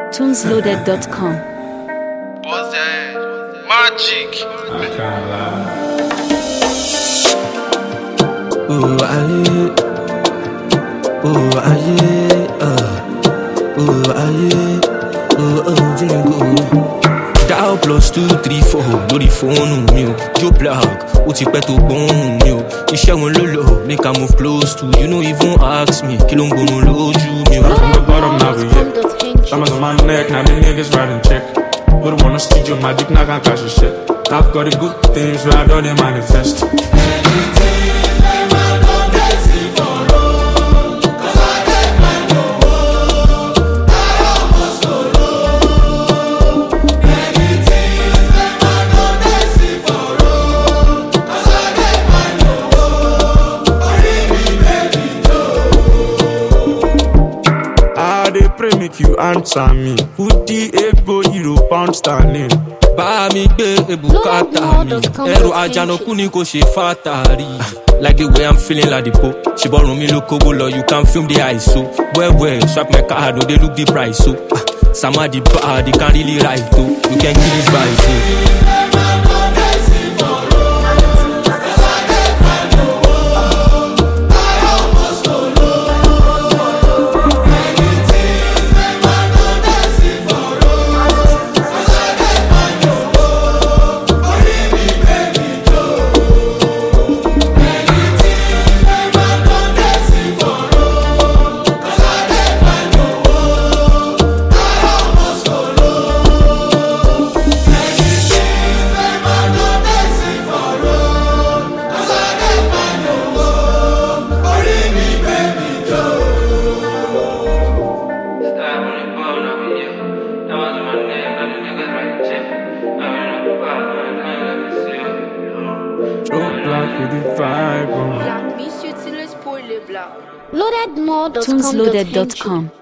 tunesloaded.com. What's that? Magic. I can't lie. Oh, aye. Oh, aye. Oh, aye. Oh, jingle. Dial +2 3 4 lórí fóònù mi o. Joe Black, ó ti pẹ́ tó gbóhùn mi o. Iṣẹ́ wọn ló lọ, make I move close to. You no even ask me, kí ló ń gbóhùn lójú mi o. From the bottom, now we here. Diamonds on my neck, now the niggas riding check. Wouldn't wanna steal your magic, now I can't cash your shit. I've got the good things, right, all they manifest. Pray make you answer me. Put the ego, hero, pound sterling. Bá mi gbé ebùkátà mi, ẹrù àjànàkú ni kò ṣe fàtàrí. Like the way I'm feeling like the po. She borrow me look over, you can film the ISO. Well, swap my card, no they look the price so. Somebody bad, they can't really write though. You can kill this vibe so. Joe Black with the vibe. tunesloaded.com.